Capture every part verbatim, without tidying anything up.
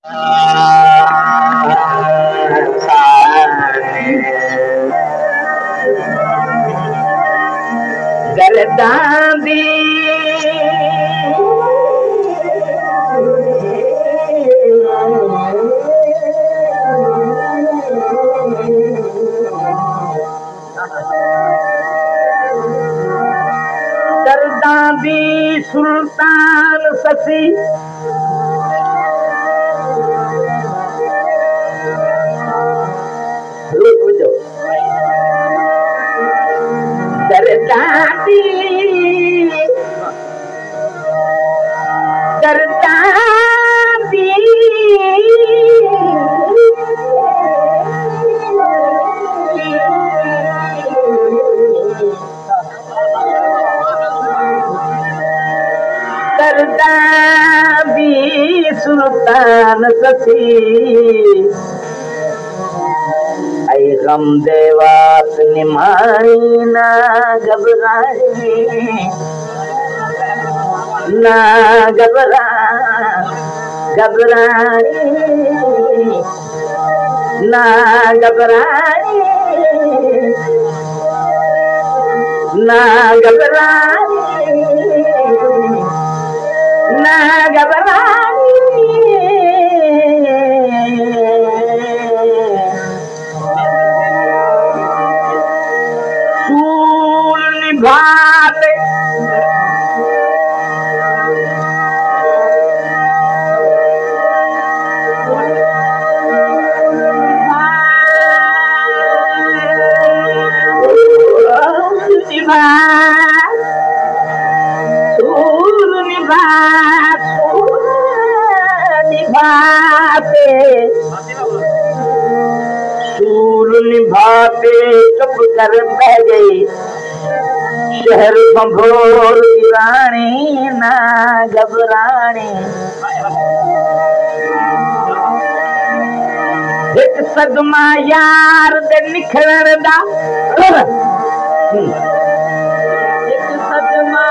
गरदांदी गरदांदी सुल्तान ससी गरदांदी गरदांदी गरदांदी सुल्तान ससी ऐ गम देवात निमाई ना घबराए ना घबरा घबराए ना घबराए ना घबराए ना घबराए सूल निभाते सूल निभा सूल निभाते सूल निभाते चुप कर बह गई शहर भंभोर की रानी ना घबरानी एक सदमा यार दे निखरण दा एक सदमा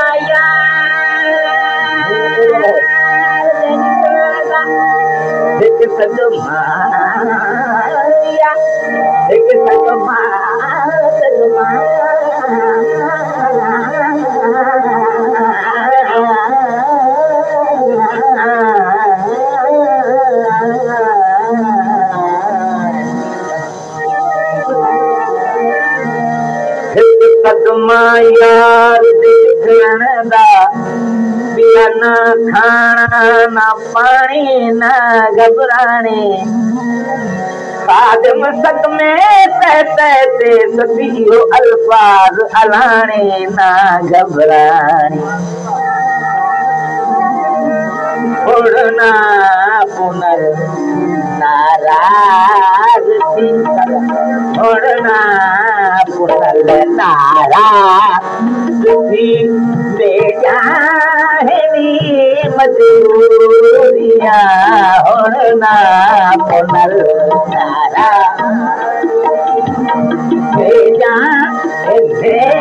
यार दे निखरण दा एक सदमा एक सदमा सदमा सदमा यार देखण दा पिया ना खाना ना पानी ना घबराने खादम सदमे सहते ते सदियो अल्फाज अलाने ना घबराने उड़ना पुनर नाराज थी उड़ना पुनर नाराज थी बेजानी मजबूरियां उड़ना पुनर नाराज बेजानी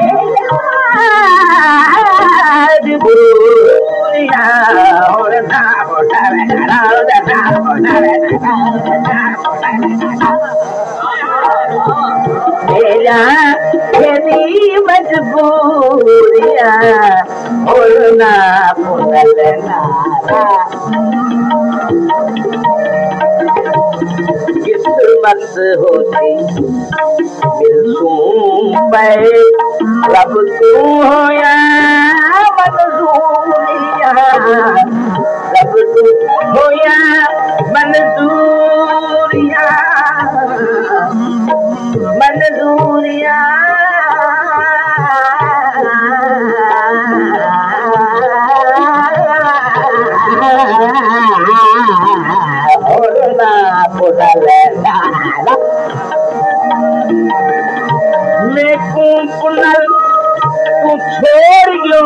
मजबूरियां उड़ना पुनर मेरा तेरी मजबूरियां उड़ना पुनर नारा किस्मत होती दिलसूं पे रब तू होया मंजूरियां रब तू होया मंजूरियां मंजूरियां उड़ना पुनर नारा मैं को पुनर तू छोड़ गयो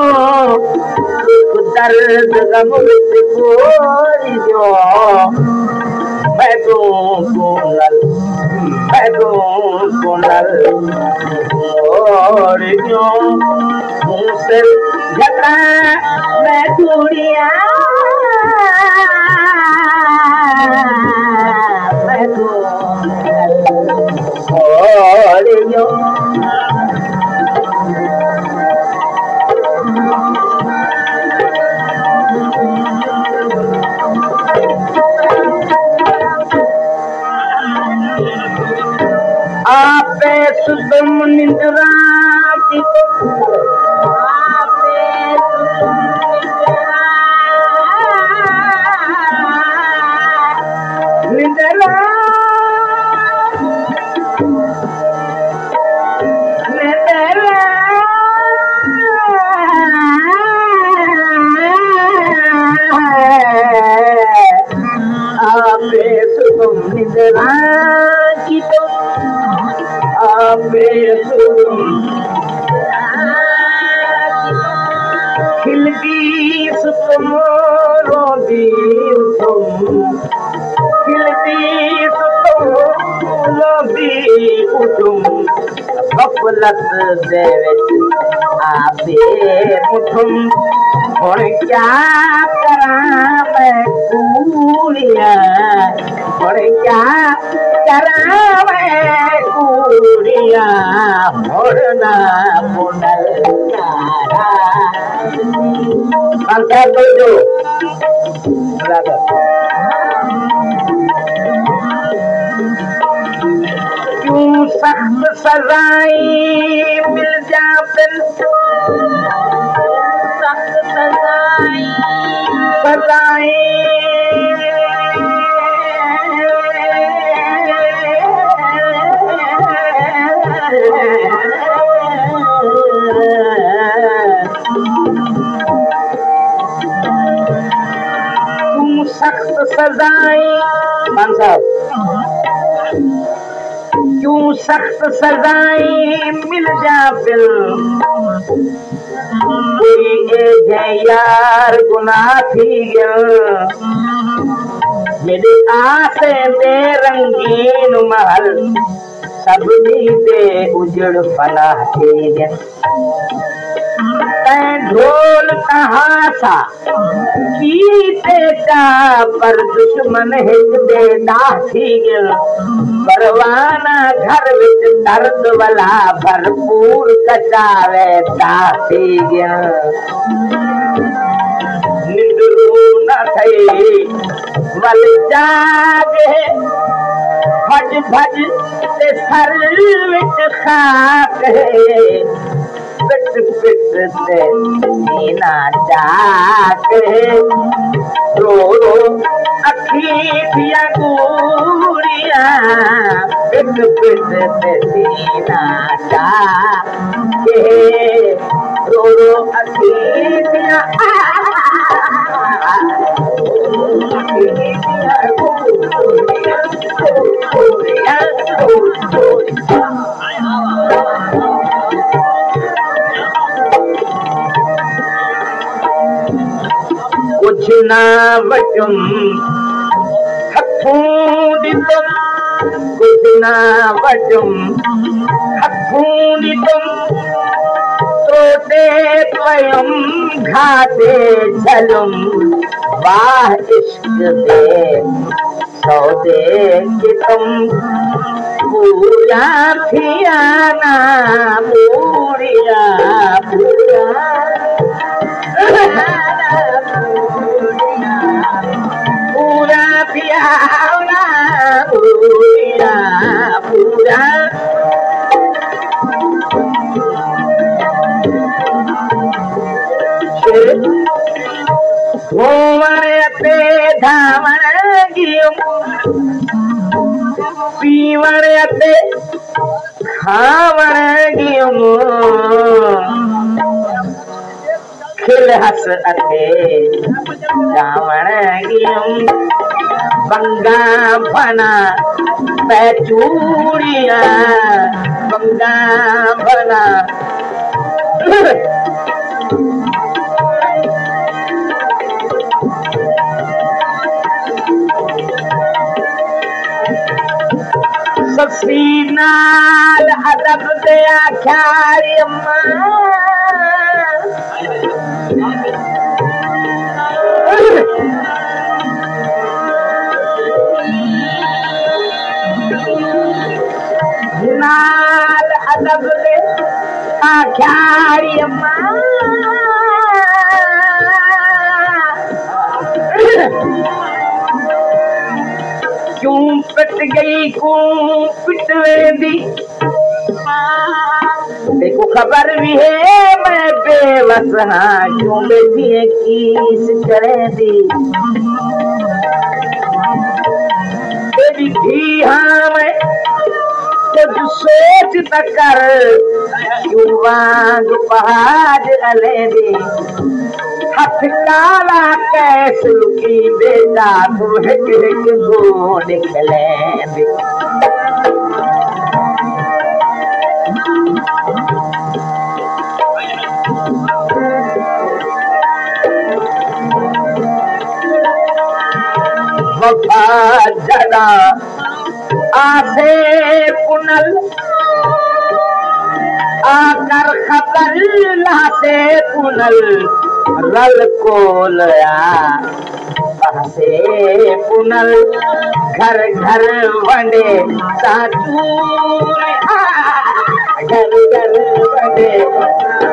दर्द गम छोड़ गयो मैं तो पुनर मैं तो पुनर छोड़ गयो मुझसे झगड़ा मैं दूरिया सुतम निंद्रा की आपे सुतम निंद्रा निंद्रा की तुम आपे तुम खिलती तुम रोती तुम खिलती तुम रोती तुम गफलत दे विच आपे मुठम और क्या करा मैं कूड़िया और क्या करा मैं कूड़िया मोड़ना मुनल यारा कंसर तो जो ब्रदर क्यों सख्त सजाएं मिल जाते सख्त सजाएं सजाएं सख्त सजाएं मान साहब क्यों सख्त सजाएं मिल जा फिर कोई ए यार गुनाह थी गया मेरी आसे दे रंगीन महल सभी दे उजड़ फना थी गया ढोल कहाँ सा कीते का पर दुश्मन हित दे दासी गिल परवाना घर विच दर्द वाला भरपूर कचावे दासी गिल निंदरू न थई वल जागे भज भज ते सर विच खाक पिट पिट ते सीना चाक रो रो अखी दिया गुड़िया पिट पिट ते सीना चाक रो रो अखी दिया अखी दिया गुड़िया गुड़िया गुड़िया कुछ ना वटम हथों दितम कुछ ना वटम हथों दितम तोते पयम घाटे चलम वाह इश्क दे सौदे कि तुम पूरा थिया ना पूरिया पूरा पूरा पियाना पूरा पूरा घूमण ते धावण गियुम पीवण ते खावण गियुम खिल हस अते जावण गियुम बंगा बना पैचूड़िया बंगा बना ससी नाल अदब दे आख्यारी अम्मा नाल अदब दे आख्यारी अम्मा क्यों पिट गई क्यों पिट वेंदी देखो खबर भी है मैं बेबस हाँ क्यों बैठी है किस करे दी तेरी भी हाँ मैं कुछ सोच न कर क्यों वांग पहाड़ अले दी हथ काला कैस लुकी बेटा तू हिक हिक गोड़ खले दी वफा जड़ा आसे पुनल आकर खबर लाते पुनल रल कोलया से पुनल घर घर वंडे साचू घर घर वंडे